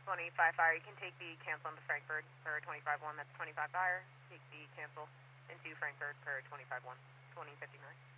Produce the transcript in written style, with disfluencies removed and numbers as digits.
25 fire, you can take the cancel into Frankfurt per 25-1, that's 25 fire. Take the cancel into Frankfurt per 25-1, 2059.